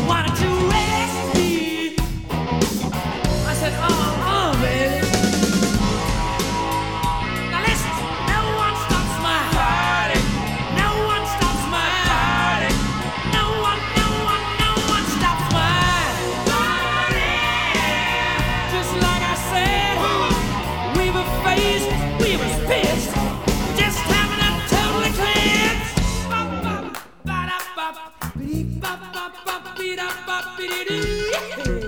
Why don't you ask me? I said, baby. Now listen, no one stops my party. No one stops my party. No one stops my party. Just like I said, we were faced, we was pissed, just having a totally cleansed. Ba-ba-ba-da-ba-ba-dee-ba-ba-ba-dee-da-ba-dee-dee-dee.